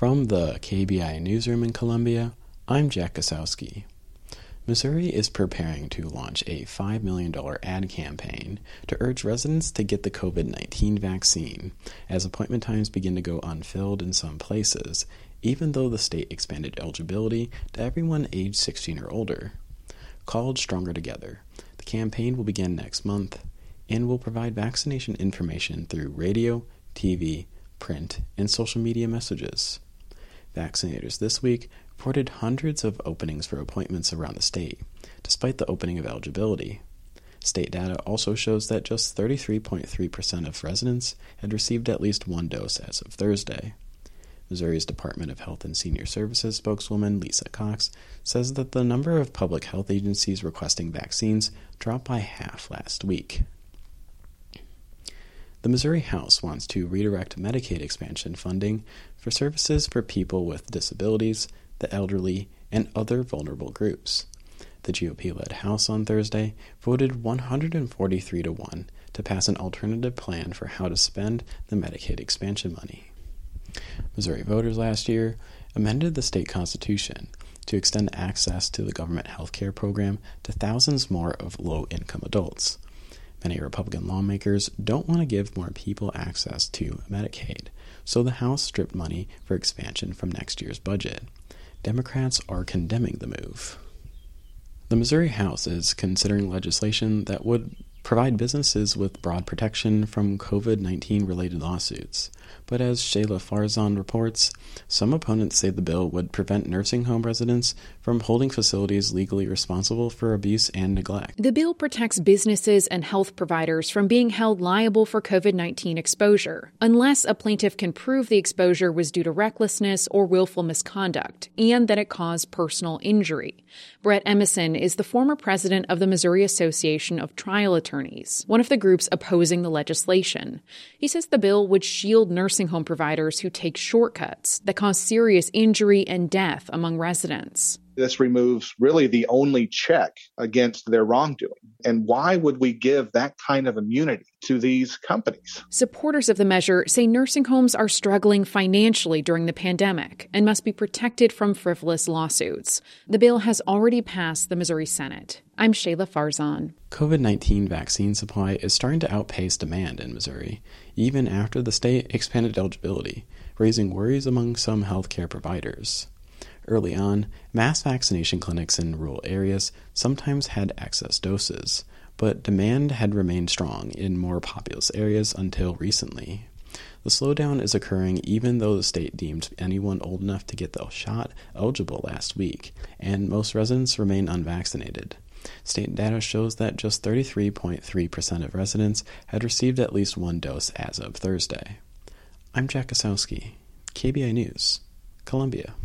From the KBI Newsroom in Columbia, I'm Jack Kosowski. Missouri is preparing to launch a $5 million ad campaign to urge residents to get the COVID-19 vaccine, as appointment times begin to go unfilled in some places, even though the state expanded eligibility to everyone age 16 or older. Called Stronger Together, the campaign will begin next month and will provide vaccination information through radio, TV, print, and social media messages. Vaccinators this week reported hundreds of openings for appointments around the state, despite the opening of eligibility. State data also shows that just 33.3% of residents had received at least one dose as of Thursday. Missouri's Department of Health and Senior Services spokeswoman Lisa Cox says that the number of public health agencies requesting vaccines dropped by half last week. The Missouri House wants to redirect Medicaid expansion funding for services for people with disabilities, the elderly, and other vulnerable groups. The GOP-led House on Thursday voted 143-1 to pass an alternative plan for how to spend the Medicaid expansion money. Missouri voters last year amended the state constitution to extend access to the government health care program to thousands more of low-income adults. Many Republican lawmakers don't want to give more people access to Medicaid, so the House stripped money for expansion from next year's budget. Democrats are condemning the move. The Missouri House is considering legislation that would provide businesses with broad protection from COVID-19 related lawsuits. But as Shayla Farzan reports, some opponents say the bill would prevent nursing home residents from holding facilities legally responsible for abuse and neglect. The bill protects businesses and health providers from being held liable for COVID-19 exposure, unless a plaintiff can prove the exposure was due to recklessness or willful misconduct, and that it caused personal injury. Brett Emerson is the former president of the Missouri Association of Trial Attorneys, one of the groups opposing the legislation. He says the bill would shield nursing home providers who take shortcuts that cause serious injury and death among residents. This removes really the only check against their wrongdoing. And why would we give that kind of immunity to these companies? Supporters of the measure say nursing homes are struggling financially during the pandemic and must be protected from frivolous lawsuits. The bill has already passed the Missouri Senate. I'm Shayla Farzan. COVID-19 vaccine supply is starting to outpace demand in Missouri, even after the state expanded eligibility, raising worries among some healthcare providers. Early on, mass vaccination clinics in rural areas sometimes had excess doses, but demand had remained strong in more populous areas until recently. The slowdown is occurring even though the state deemed anyone old enough to get the shot eligible last week, and most residents remain unvaccinated. State data shows that just 33.3% of residents had received at least one dose as of Thursday. I'm Jack Kosowski, KBI News, Columbia.